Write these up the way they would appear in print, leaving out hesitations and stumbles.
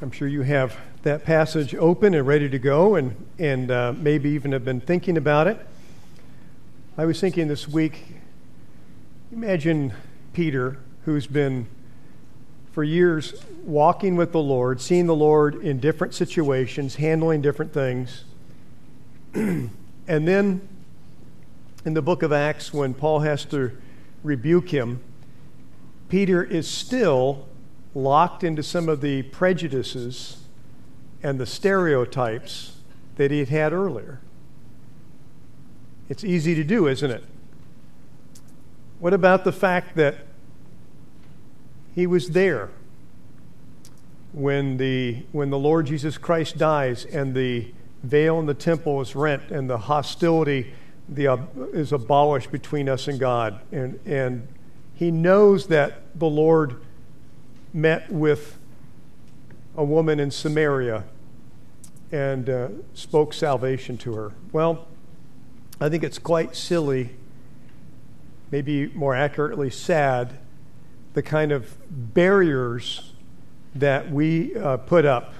I'm sure you have that passage open and ready to go, and maybe even have been thinking about it. I was thinking this week, imagine Peter, who's been for years walking with the Lord, seeing the Lord in different situations, handling different things. And then in the book of Acts, when Paul has to rebuke him, Peter is still locked into some of the prejudices and the stereotypes that he had had earlier. It's easy to do, isn't it? What about the fact that he was there when the Lord Jesus Christ dies and the veil in the temple is rent and the hostility is abolished between us and God, and he knows that the Lord met with a woman in Samaria and spoke salvation to her. Well, I think it's quite silly, maybe more accurately sad, the kind of barriers that we put up.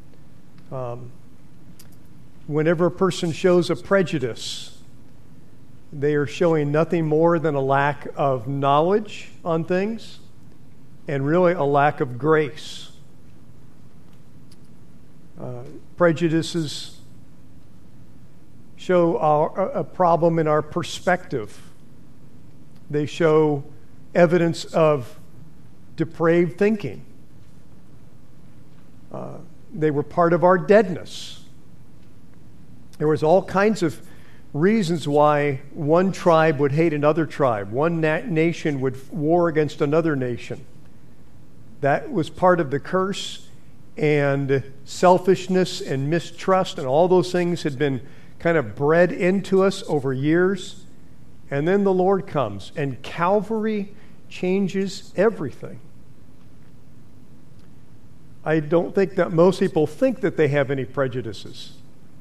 Whenever a person shows a prejudice, they are showing nothing more than a lack of knowledge on things and really a lack of grace. Prejudices show a problem in our perspective. They show evidence of depraved thinking. They were part of our deadness. There was all kinds of reasons why one tribe would hate another tribe. One nation would war against another nation. That was part of the curse, and selfishness and mistrust and all those things had been kind of bred into us over years. And then the Lord comes, and Calvary changes everything. I don't think that most people think that they have any prejudices.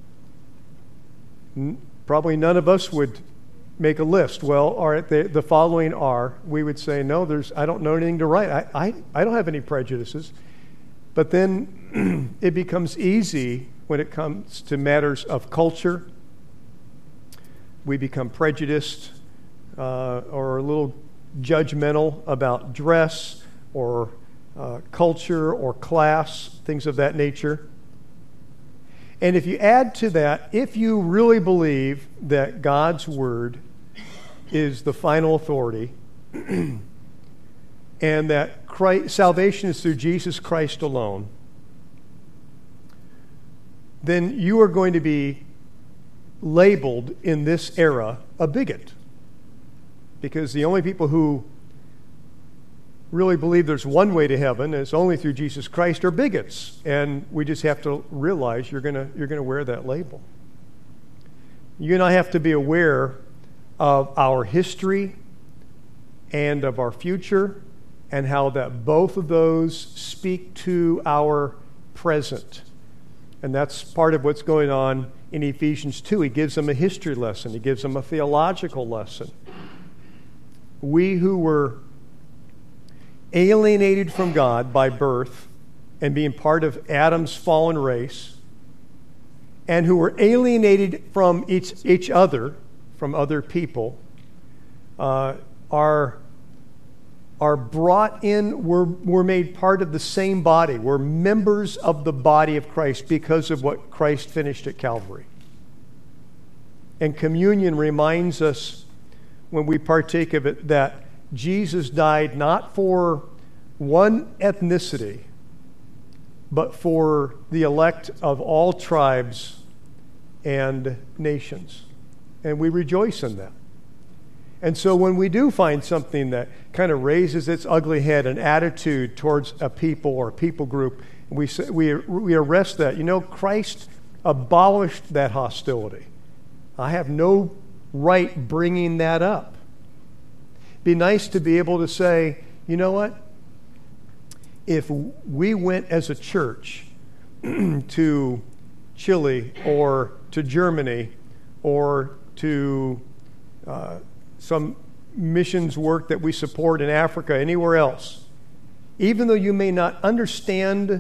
Probably none of us would make a list. Well, all right, the following are, we would say, no, I don't know anything to write. I don't have any prejudices. But then it becomes easy when it comes to matters of culture. We become prejudiced or a little judgmental about dress or culture or class, things of that nature. And if you add to that, if you really believe that God's Word is the final authority and that salvation is through Jesus Christ alone, then you are going to be labeled in this era a bigot. Because the only people who really believe there's one way to heaven, and it's only through Jesus Christ, are bigots. And we just have to realize you're going to wear that label. You and I have to be aware of our history and of our future, and how that both of those speak to our present. And that's part of what's going on in Ephesians 2. He gives them a history lesson. He gives them a theological lesson. We who were alienated from God by birth and being part of Adam's fallen race, and who were alienated from each other, from other people, are brought in, we're made part of the same body. We're members of the body of Christ because of what Christ finished at Calvary. And communion reminds us, when we partake of it, that Jesus died not for one ethnicity, but for the elect of all tribes and nations. And we rejoice in that. And so when we do find something that kind of raises its ugly head, an attitude towards a people or a people group, we arrest that. You know, Christ abolished that hostility. I have no right bringing that up. Be nice to be able to say, you know what? If we went as a church to Chile or to Germany or to some missions work that we support in Africa, anywhere else, even though you may not understand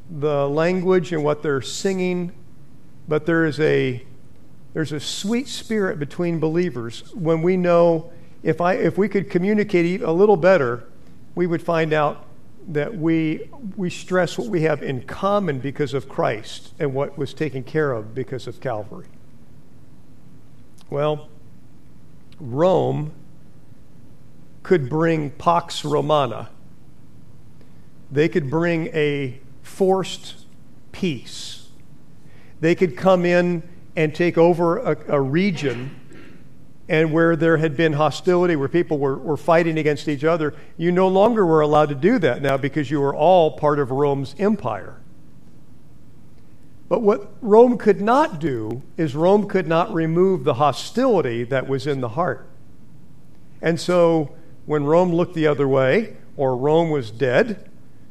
the language and what they're singing, but there's a sweet spirit between believers when we know if we could communicate a little better, we would find out that we stress what we have in common because of Christ and what was taken care of because of Calvary. Well, Rome could bring Pax Romana. They could bring a forced peace. They could come in and take over a region, and where there had been hostility, where people were fighting against each other, you no longer were allowed to do that now because you were all part of Rome's empire. But what Rome could not do is Rome could not remove the hostility that was in the heart. And so when Rome looked the other way, or Rome was dead,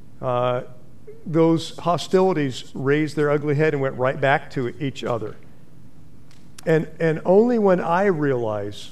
those hostilities raised their ugly head and went right back to each other. And only when I realize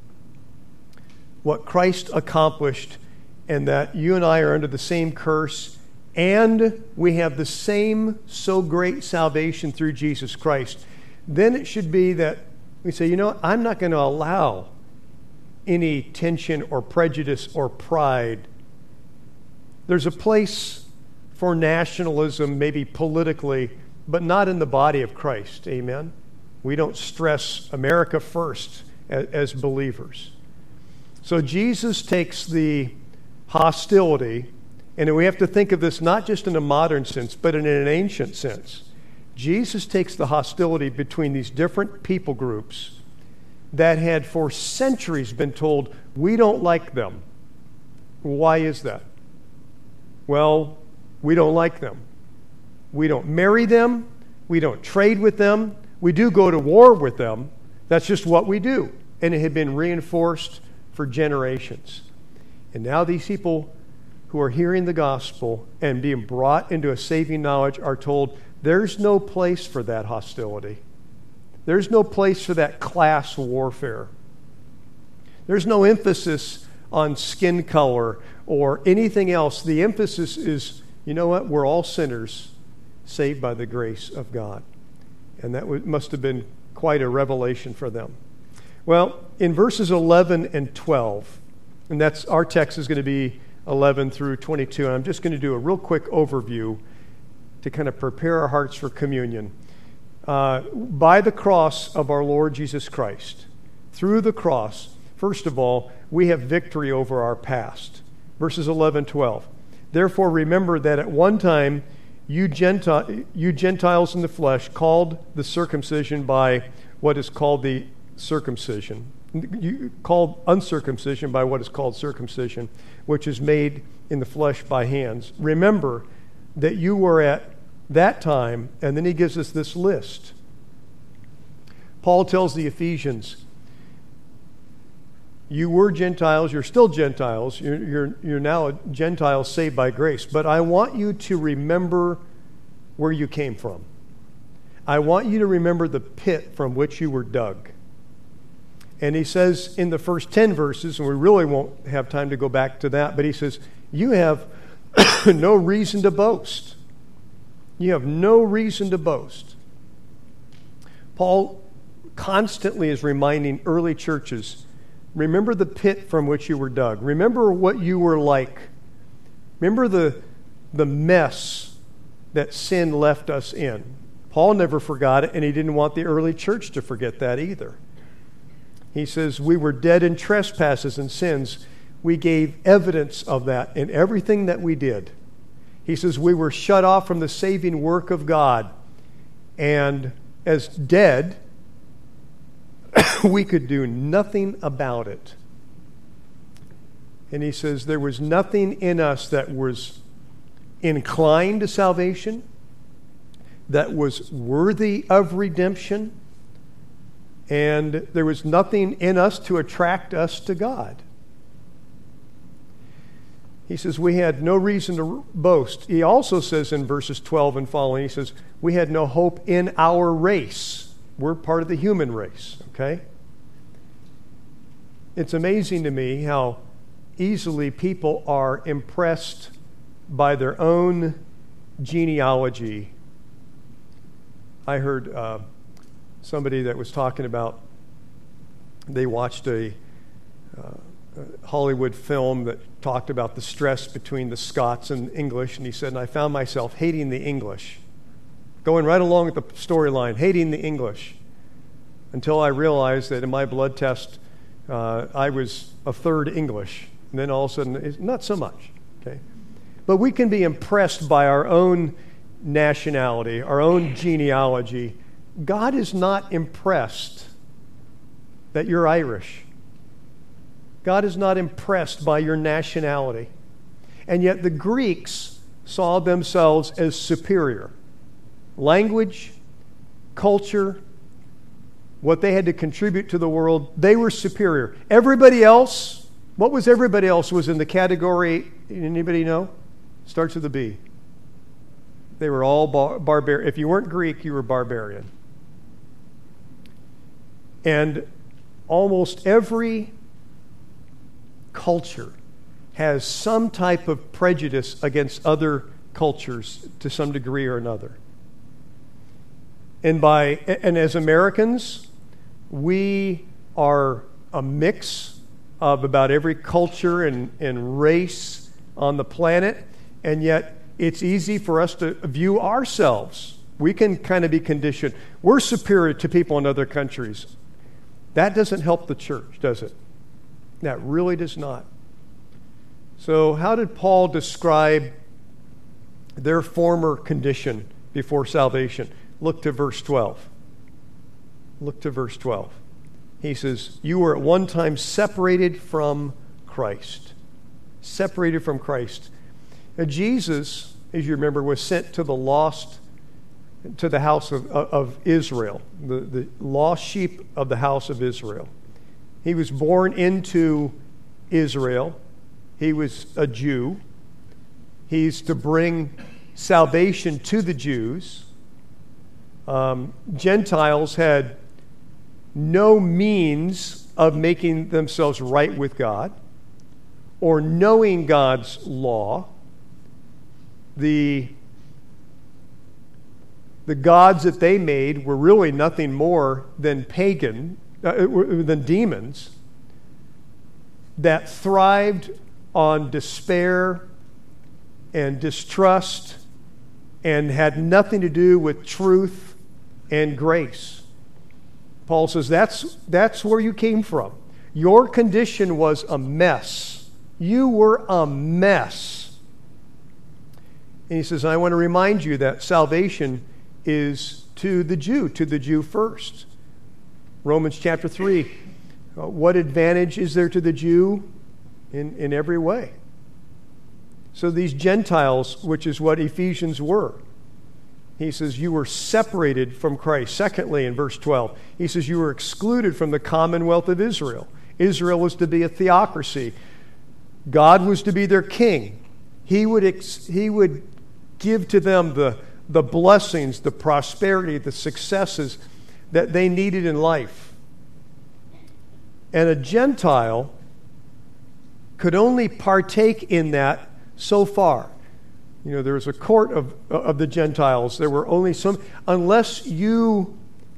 what Christ accomplished and that you and I are under the same curse and we have the same so great salvation through Jesus Christ, then it should be that we say, I'm not going to allow any tension or prejudice or pride. There's a place for nationalism, maybe politically, but not in the body of Christ. Amen? We don't stress America first as believers. So Jesus takes the hostility, and we have to think of this not just in a modern sense, but in an ancient sense. Jesus takes the hostility between these different people groups that had for centuries been told, we don't like them. Why is that? Well, we don't like them. We don't marry them. We don't trade with them. We do go to war with them. That's just what we do. And it had been reinforced for generations. And now these people who are hearing the gospel and being brought into a saving knowledge are told there's no place for that hostility. There's no place for that class warfare. There's no emphasis on skin color or anything else. The emphasis is, you know what? We're all sinners saved by the grace of God. And that must have been quite a revelation for them. Well, in verses 11 and 12, and that's our text is going to be 11 through 22, and I'm just going to do a real quick overview to kind of prepare our hearts for communion. By the cross of our Lord Jesus Christ, through the cross, first of all, we have victory over our past. Verses 11, 12. Therefore, remember that at one time you Gentiles in the flesh, called the circumcision by what is called the circumcision. You called uncircumcision by what is called circumcision, which is made in the flesh by hands. Remember that you were at that time, and then he gives us this list. Paul tells the Ephesians, you were Gentiles, you're still Gentiles, you're now a Gentile saved by grace, but I want you to remember where you came from. I want you to remember the pit from which you were dug. And he says in the first 10 verses, and we really won't have time to go back to that, but he says, you have no reason to boast. You have no reason to boast. Paul constantly is reminding early churches, remember the pit from which you were dug. Remember what you were like. Remember the mess that sin left us in. Paul never forgot it, and he didn't want the early church to forget that either. He says, we were dead in trespasses and sins. We gave evidence of that in everything that we did. He says, we were shut off from the saving work of God. And as dead, we could do nothing about it. And he says, there was nothing in us that was inclined to salvation, that was worthy of redemption, and there was nothing in us to attract us to God. He says we had no reason to boast. He also says in verses 12 and following, he says, we had no hope in our race. We're part of the human race, okay? It's amazing to me how easily people are impressed by their own genealogy. I heard somebody that was talking about, they watched a Hollywood film that talked about the stress between the Scots and English, and he said, and I found myself hating the English, going right along with the storyline, hating the English, until I realized that in my blood test, I was a third English. And then all of a sudden, it's not so much, okay? But we can be impressed by our own nationality, our own genealogy. God is not impressed that you're Irish. God is not impressed by your nationality. And yet the Greeks saw themselves as superior. Language, culture, what they had to contribute to the world, they were superior. Everybody else, what was everybody else was in the category, anybody know? Starts with a B. They were all barbarian. If you weren't Greek, you were barbarian. And almost every culture has some type of prejudice against other cultures to some degree or another. And as Americans, we are a mix of about every culture and race on the planet, and yet it's easy for us to view ourselves. We can kind of be conditioned. We're superior to people in other countries. That doesn't help the church, does it? That really does not. So how did Paul describe their former condition before salvation? Look to verse 12. Look to verse 12. He says, you were at one time separated from Christ. Separated from Christ. Now, Jesus, as you remember, was sent to the lost, to the house of Israel, the lost sheep of the house of Israel. He was born into Israel. He was a Jew. He's to bring salvation to the Jews. Gentiles had no means of making themselves right with God or knowing God's law. The gods that they made were really nothing more than than demons that thrived on despair and distrust and had nothing to do with truth and grace. Paul says that's where you came from. Your condition was a mess. You were a mess. And he says, I want to remind you that salvation is to the Jew first. Romans chapter 3, what advantage is there to the Jew? In every way. So these Gentiles, which is what Ephesians were, he says you were separated from Christ. Secondly, in verse 12, he says you were excluded from the commonwealth of Israel. Israel was to be a theocracy. God was to be their king. He would give to them the blessings, the prosperity, the successes that they needed in life. And a Gentile could only partake in that so far. You know, there was a court of the Gentiles. There were only some, unless you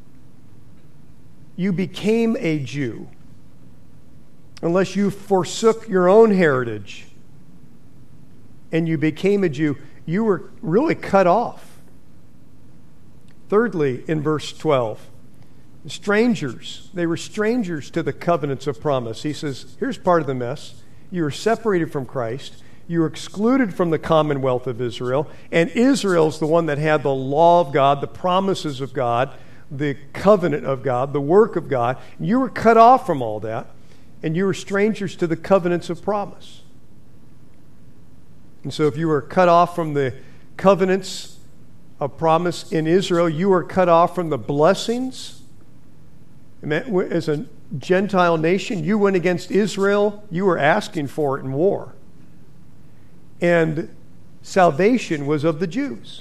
became a Jew, unless you forsook your own heritage and you became a Jew, you were really cut off. Thirdly, in verse 12, strangers. They were strangers to the covenants of promise. He says, here's part of the mess. You were separated from Christ. You were excluded from the commonwealth of Israel. And Israel's the one that had the law of God, the promises of God, the covenant of God, the work of God. You were cut off from all that. And you were strangers to the covenants of promise. And so if you were cut off from the covenants of promise in Israel, you were cut off from the blessings. As a Gentile nation, you went against Israel, you were asking for it in war. And salvation was of the Jews.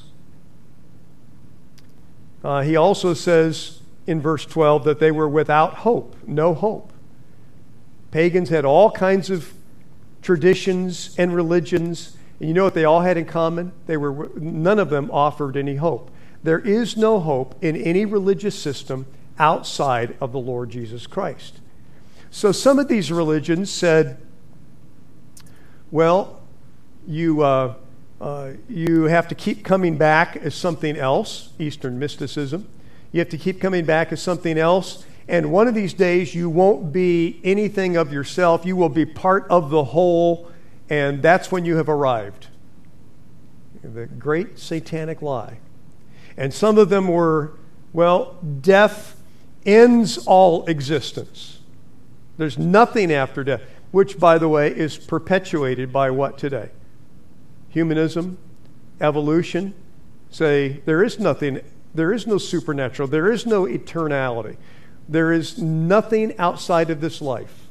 He also says in verse 12 that they were without hope, no hope. Pagans had all kinds of traditions and religions, And you know what they all had in common? None of them offered any hope. There is no hope in any religious system outside of the Lord Jesus Christ. So some of these religions said, well, you have to keep coming back as something else, Eastern mysticism. You have to keep coming back as something else, and one of these days you won't be anything of yourself. You will be part of the whole, and that's when you have arrived. The great satanic lie. And some of them were, well, death ends all existence. There's nothing after death, which, by the way, is perpetuated by what today? Humanism, evolution, say there is nothing, there is no supernatural, there is no eternality. There is nothing outside of this life.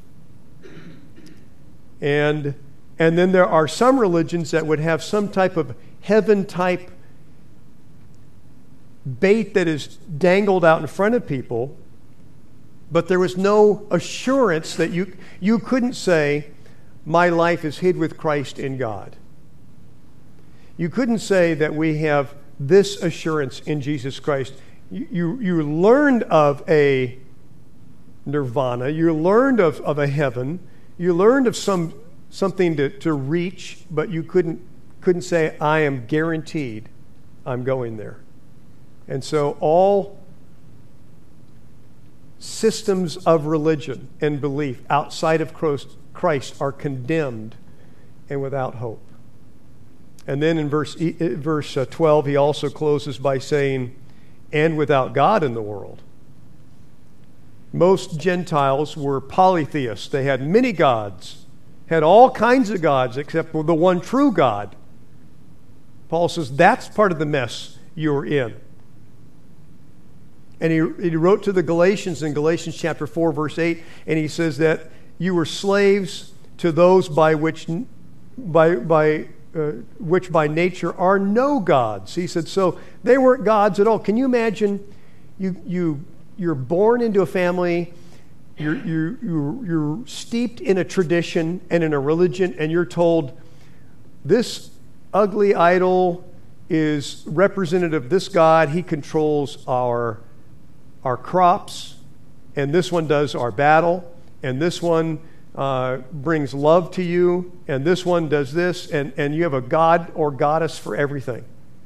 And then there are some religions that would have some type of heaven-type bait that is dangled out in front of people, but there was no assurance that you couldn't say, my life is hid with Christ in God. You couldn't say that we have this assurance in Jesus Christ. You learned of a nirvana, you learned of a heaven, you learned of something to reach, but you couldn't say, I am guaranteed I'm going there. And so all systems of religion and belief outside of Christ are condemned and without hope. And then in verse 12, he also closes by saying, and without God in the world. Most Gentiles were polytheists. They had many gods, had all kinds of gods except for the one true God. Paul says that's part of the mess you're in. And he wrote to the Galatians in Galatians chapter 4, verse 8, and he says that you were slaves to those which by nature are no gods. He said, so they weren't gods at all. Can you imagine you're born into a family, you're steeped in a tradition and in a religion, and you're told this ugly idol is representative of this God. He controls our crops, and this one does our battle, and this one brings love to you, and this one does this, and you have a god or goddess for everything.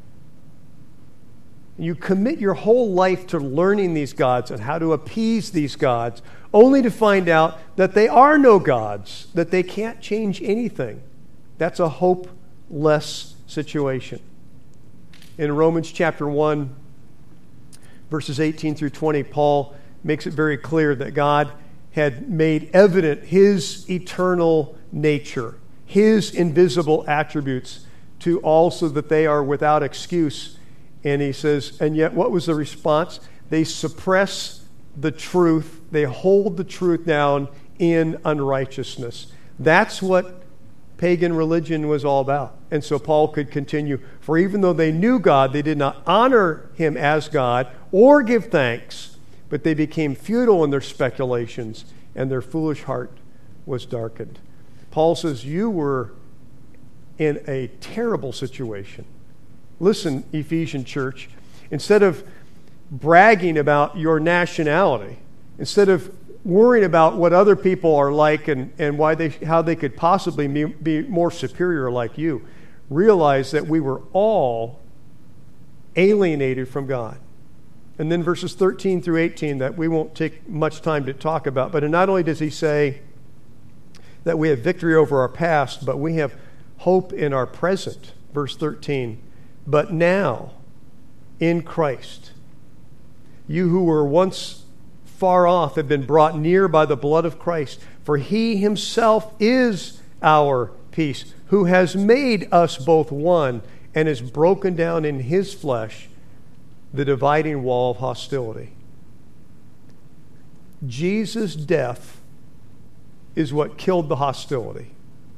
You commit your whole life to learning these gods and how to appease these gods, only to find out that they are no gods, that they can't change anything. That's a hopeless situation. In Romans chapter 1, verses 18 through 20, Paul makes it very clear that God had made evident his eternal nature, his invisible attributes to all, so that they are without excuse. And he says, and yet what was the response? They suppress the truth. They hold the truth down in unrighteousness. That's what pagan religion was all about. And so Paul could continue, for even though they knew God, they did not honor him as God or give thanks, but they became futile in their speculations, and their foolish heart was darkened. Paul says, you were in a terrible situation. Listen, Ephesian church, instead of bragging about your nationality, instead of worrying about what other people are like and how they could possibly be more superior like you, realize that we were all alienated from God. And then verses 13 through 18 that we won't take much time to talk about, but not only does he say that we have victory over our past, but we have hope in our present. Verse 13, but now in Christ, you who were once far off have been brought near by the blood of Christ, for he himself is our peace, who has made us both one and has broken down in his flesh the dividing wall of hostility. Jesus' death is what killed the hostility.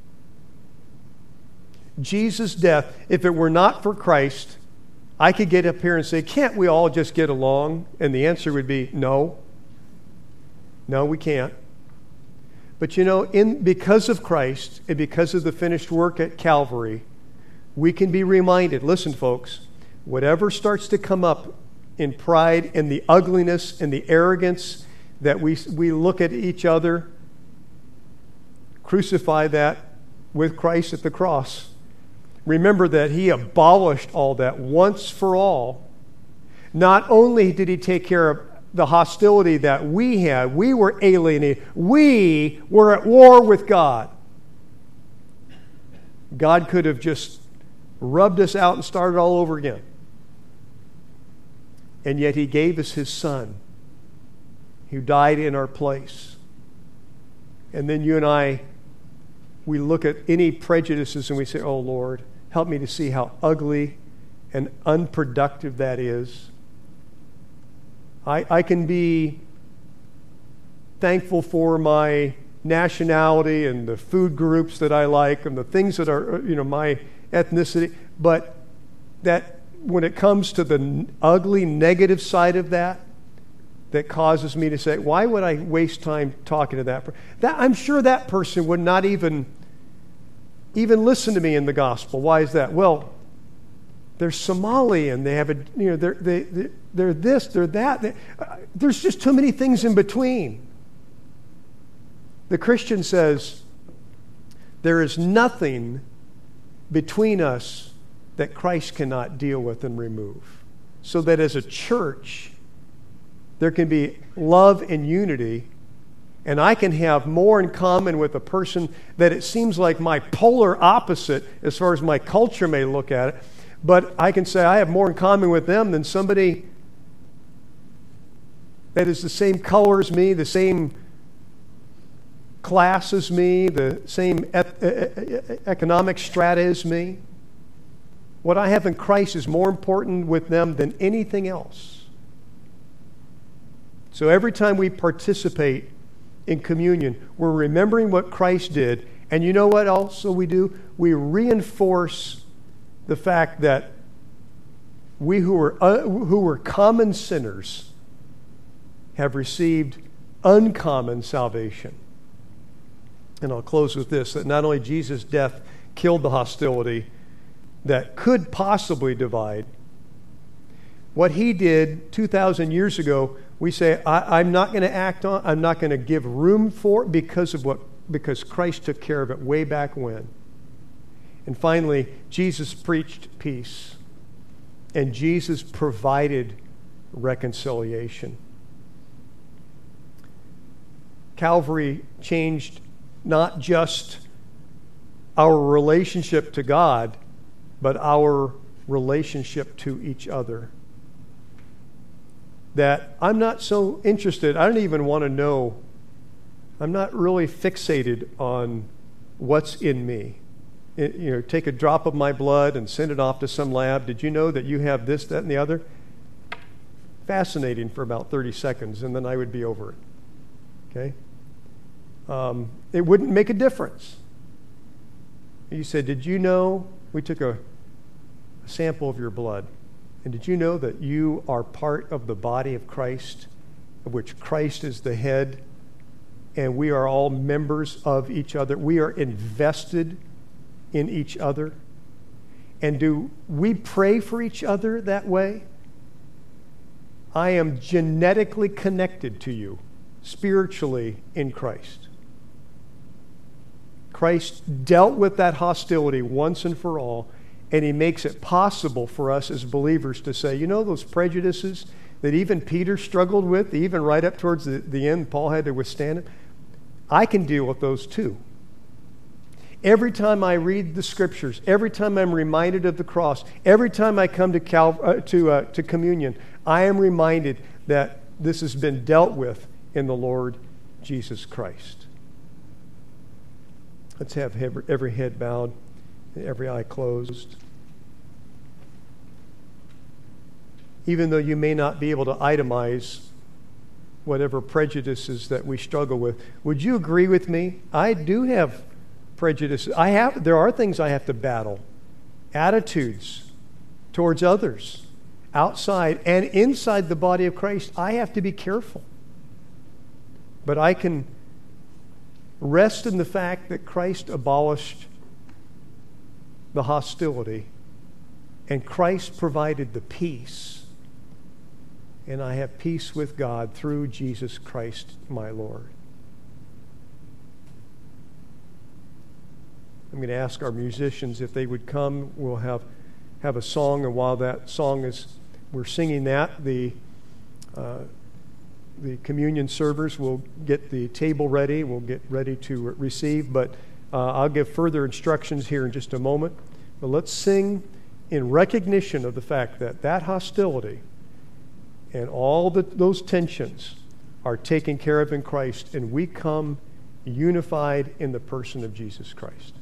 Jesus' death, if it were not for Christ, I could get up here and say, can't we all just get along? And the answer would be no. No, we can't. But you know, because of Christ and because of the finished work at Calvary, we can be reminded, listen folks, whatever starts to come up in pride and the ugliness and the arrogance that we look at each other, crucify that with Christ at the cross. Remember that He abolished all that once for all. Not only did He take care of the hostility that we had, we were alienated, we were at war with God. God could have just rubbed us out and started all over again. And yet He gave us His Son, who died in our place. And then you and I, we look at any prejudices and we say, oh Lord, help me to see how ugly and unproductive that is. I can be thankful for my nationality and the food groups that I like and the things that are, my ethnicity, but that when it comes to the ugly, negative side of that causes me to say, why would I waste time talking to that person? I'm sure that person would not even listen to me in the gospel. Why is that? Well, they're Somali and they have they're this, they're that. There's just too many things in between. The Christian says, there is nothing between us that Christ cannot deal with and remove. So that as a church, there can be love and unity, and I can have more in common with a person that it seems like my polar opposite as far as my culture may look at it, but I can say I have more in common with them than somebody that is the same color as me, the same class as me, the same economic strata as me. What I have in Christ is more important with them than anything else. So every time we participate in communion, we're remembering what Christ did. And you know what also we do? We reinforce the fact that we who were common sinners have received uncommon salvation. And I'll close with this, that not only Jesus' death killed the hostility that could possibly divide, what He did 2,000 years ago, we say, I'm not going to act on, I'm not going to give room for it because Christ took care of it way back when. And finally, Jesus preached peace, and Jesus provided reconciliation. Calvary changed not just our relationship to God, but our relationship to each other. That I'm not so interested, I don't even want to know, I'm not really fixated on what's in me. Take a drop of my blood and send it off to some lab. Did you know that you have this, that, and the other? Fascinating for about 30 seconds, and then I would be over it. Okay? It wouldn't make a difference. You said, did you know, we took a sample of your blood, and did you know that you are part of the body of Christ, of which Christ is the head, and we are all members of each other? We are invested in each other. And do we pray for each other that way? I am genetically connected to you, spiritually in Christ. Christ dealt with that hostility once and for all, and He makes it possible for us as believers to say, those prejudices that even Peter struggled with, even right up towards the end, Paul had to withstand it, I can deal with those too. Every time I read the Scriptures, every time I'm reminded of the cross, every time I come to communion, I am reminded that this has been dealt with in the Lord Jesus Christ. Let's have every head bowed and every eye closed. Even though you may not be able to itemize whatever prejudices that we struggle with, would you agree with me? I do have prejudices. There are things I have to battle. Attitudes towards others, outside and inside the body of Christ. I have to be careful. But I can – rest in the fact that Christ abolished the hostility, and Christ provided the peace. And I have peace with God through Jesus Christ, my Lord. I'm going to ask our musicians if they would come. We'll have a song, and while that song is, we're singing that, the communion servers will get the table ready. We'll get ready to receive, but I'll give further instructions here in just a moment. But let's sing in recognition of the fact that that hostility and all those tensions are taken care of in Christ, and we come unified in the person of Jesus Christ.